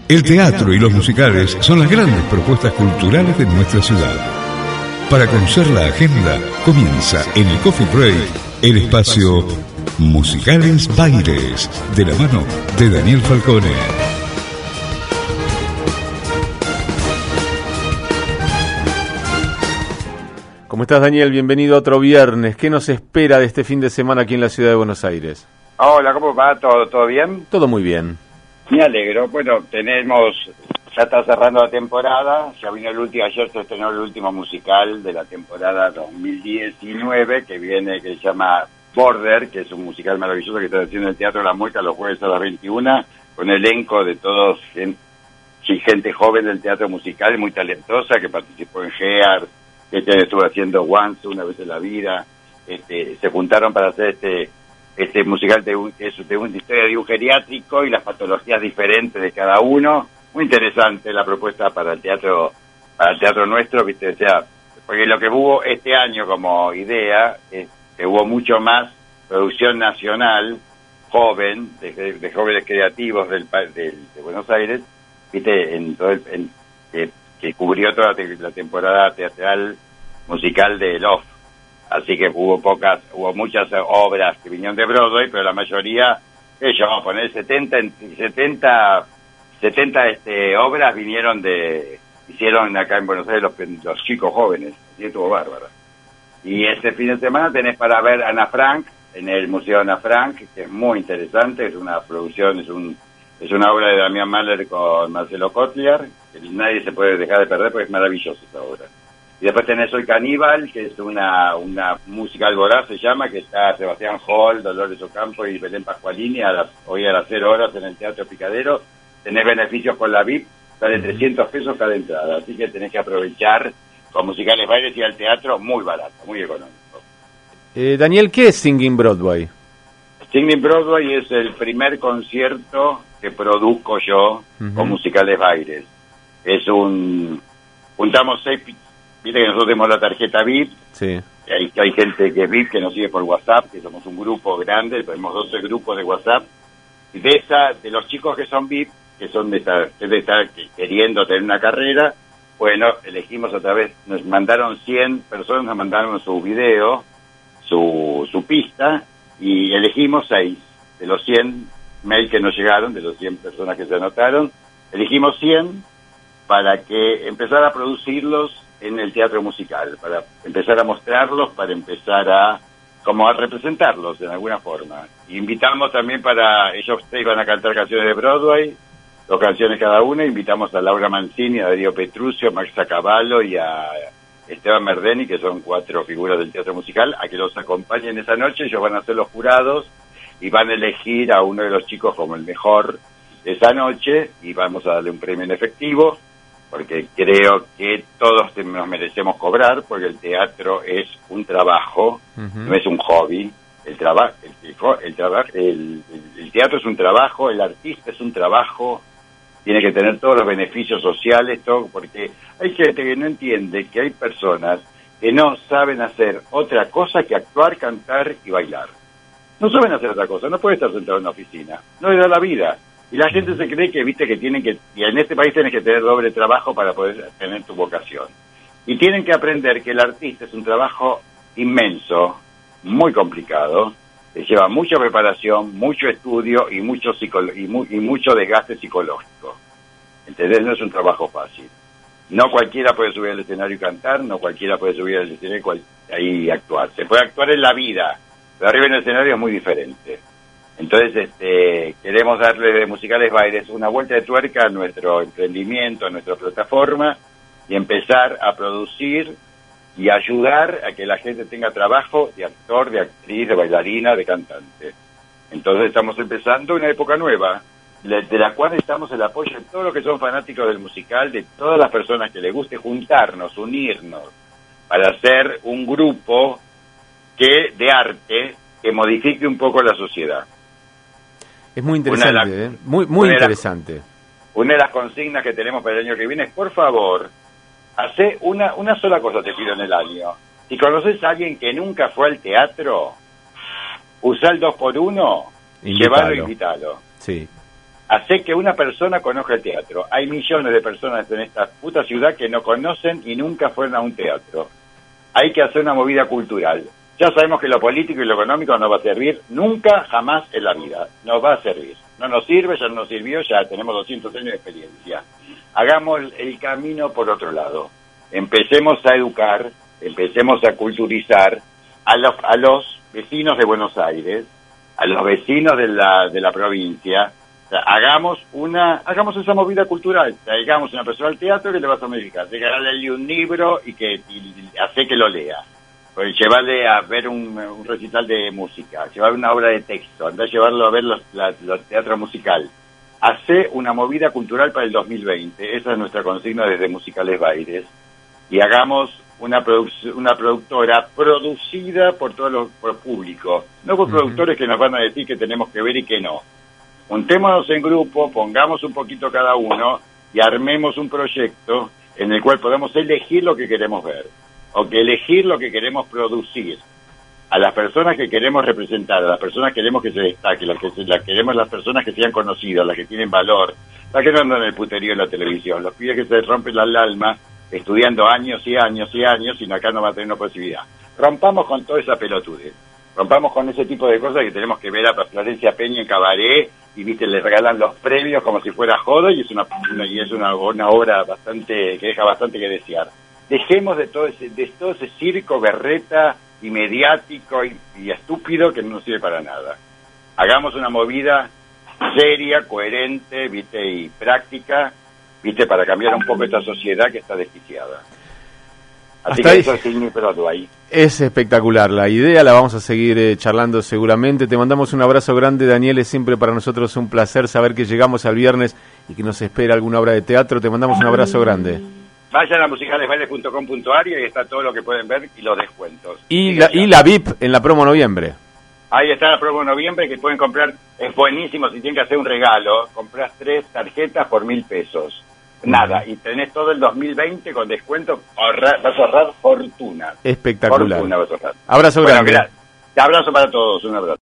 El teatro y los musicales son las grandes propuestas culturales de nuestra ciudad. Para conocer la agenda, comienza en el Coffee Break el espacio Musicales Baires, de la mano de Daniel Falcone. ¿Cómo estás, Daniel? Bienvenido a otro viernes. ¿Qué nos espera de este fin de semana aquí en la ciudad de Buenos Aires? Hola, ¿cómo va? ¿Todo bien? Todo muy bien. Me alegro. Bueno, ya está cerrando la temporada, ya vino ayer se estrenó el último musical de la temporada 2019, que se llama Border, que es un musical maravilloso que está haciendo en el Teatro La Mueca los jueves a las 21, con elenco de todos, gente joven del teatro musical, muy talentosa, que participó en GEAR, que estuvo haciendo Once, Una Vez en la Vida, se juntaron para hacer este musical de una historia de un geriátrico y las patologías diferentes de cada uno. Muy interesante la propuesta para el teatro nuestro, ¿viste? O sea, porque lo que hubo este año como idea es que hubo mucho más producción nacional joven, de jóvenes creativos de Buenos Aires, ¿viste? Que cubrió toda la temporada teatral musical de Love. Así que hubo muchas obras que vinieron de Broadway, pero la mayoría, vamos a poner 70 obras hicieron acá en Buenos Aires los chicos jóvenes, y estuvo bárbaro. Y este fin de semana tenés para ver Ana Frank, en el Museo Ana Frank, que es muy interesante, es una producción, es una obra de Damián Mahler con Marcelo Kotliar, que nadie se puede dejar de perder porque es maravillosa esa obra. Y después tenés Soy Caníbal, que es una música alborada, se llama, que está Sebastián Hall, Dolores Ocampo y Belén Pascualini, hoy a las 0 horas en el Teatro Picadero. Tenés beneficios con la VIP, sale 300 pesos cada entrada, así que tenés que aprovechar con Musicales Baires y al teatro muy barato, muy económico. Daniel, ¿qué es Singing Broadway? Singing Broadway es el primer concierto que produzco yo con Musicales Baires. Juntamos 6, viste que nosotros tenemos la tarjeta VIP, sí. Hay gente que es VIP que nos sigue por WhatsApp, que somos un grupo grande, tenemos 12 grupos de WhatsApp, y de los chicos que son VIP, que son de estar queriendo tener una carrera, bueno, elegimos otra vez, nos mandaron 100 personas, nos mandaron su video, su pista, y elegimos 6 de los 100 mails que nos llegaron, de los 100 personas que se anotaron, elegimos 100 para que empezar a producirlos en el teatro musical, para empezar a mostrarlos, para empezar a representarlos de alguna forma. Invitamos también ellos 6 van a cantar canciones de Broadway, 2 canciones cada una. Invitamos a Laura Mancini, a Darío Petruccio, a Max Cavallo y a Esteban Merdeni, que son 4 figuras del teatro musical, a que los acompañen esa noche. Ellos van a ser los jurados y van a elegir a uno de los chicos como el mejor de esa noche, y vamos a darle un premio en efectivo, porque creo que todos nos merecemos cobrar, porque el teatro es un trabajo, no es un hobby. El teatro es un trabajo, el artista es un trabajo, tiene que tener todos los beneficios sociales, todo, porque hay gente que no entiende que hay personas que no saben hacer otra cosa que actuar, cantar y bailar. No saben hacer otra cosa, no puede estar sentado en una oficina, no le da la vida. Y la gente se cree que, y en este país tienes que tener doble trabajo para poder tener tu vocación. Y tienen que aprender que el artista es un trabajo inmenso, muy complicado, que lleva mucha preparación, mucho estudio y mucho desgaste psicológico. ¿Entendés? No es un trabajo fácil. No cualquiera puede subir al escenario y cantar, no cualquiera puede subir al escenario y actuar. Se puede actuar en la vida, pero arriba en el escenario es muy diferente. Entonces, queremos darle de Musicales Baires una vuelta de tuerca a nuestro emprendimiento, a nuestra plataforma, y empezar a producir y ayudar a que la gente tenga trabajo de actor, de actriz, de bailarina, de cantante. Entonces estamos empezando una época nueva, de la cual necesitamos el apoyo de todos los que son fanáticos del musical, de todas las personas que les guste juntarnos, unirnos, para hacer un grupo de arte que modifique un poco la sociedad. Es muy interesante, muy interesante. Una de las consignas que tenemos para el año que viene es, por favor, hacé una sola cosa, te pido, en el año. Si conoces a alguien que nunca fue al teatro, usá el 2x1 y llevarlo e invítalo. Sí. Hacé que una persona conozca el teatro. Hay millones de personas en esta puta ciudad que no conocen y nunca fueron a un teatro. Hay que hacer una movida cultural. Ya sabemos que lo político y lo económico no va a servir nunca, jamás en la vida. No va a servir. No nos sirve, ya no nos sirvió, ya tenemos 200 años de experiencia. Hagamos el camino por otro lado. Empecemos a educar, empecemos a culturizar a los vecinos de Buenos Aires, a los vecinos de la provincia. O sea, hagamos esa movida cultural. Traigamos una persona al teatro que le vas a modificar. Regalarle un libro y hace que lo lea. Pues llevarle a ver un recital de música, llevarle una obra de texto, andar a llevarlo a ver los teatros musical. Hace una movida cultural para el 2020. Esa es nuestra consigna desde Musicales Baires. Y hagamos una productora producida por por el público, no por productores que nos van a decir que tenemos que ver y que no. Juntémonos en grupo, pongamos un poquito cada uno y armemos un proyecto en el cual podamos elegir lo que queremos ver, o que elegir lo que queremos producir. A las personas que queremos representar, a las personas que queremos que se destaquen, queremos las personas que sean conocidas, las que tienen valor, las que no andan en el puterío en la televisión, los pibes que se rompen el alma estudiando años y años y años y acá no va a tener una posibilidad. Rompamos con toda esa pelotudez, rompamos con ese tipo de cosas que tenemos que ver a Florencia Peña en cabaret y le regalan los premios como si fuera joda y es una obra bastante que deja bastante que desear. Dejemos de todo ese circo berreta y mediático y estúpido que no nos sirve para nada. Hagamos una movida seria, coherente, y práctica, para cambiar un poco esta sociedad que está desquiciada. Así Hasta que ahí. eso es mi pelota ahí. Es espectacular la idea, la vamos a seguir charlando seguramente. Te mandamos un abrazo grande, Daniel. Es siempre para nosotros un placer saber que llegamos al viernes y que nos espera alguna obra de teatro. Te mandamos un abrazo grande. Vayan a musicalesbailes.com.ar y ahí está todo lo que pueden ver y los descuentos. Y la VIP en la promo noviembre. Ahí está la promo de noviembre que pueden comprar. Es buenísimo si tienen que hacer un regalo. Compras 3 tarjetas por 1.000 pesos. Nada, y tenés todo el 2020 con descuento. Vas a ahorrar fortuna. Espectacular. Fortuna vas a ahorrar. Abrazo grande. Abrazo para todos, un abrazo.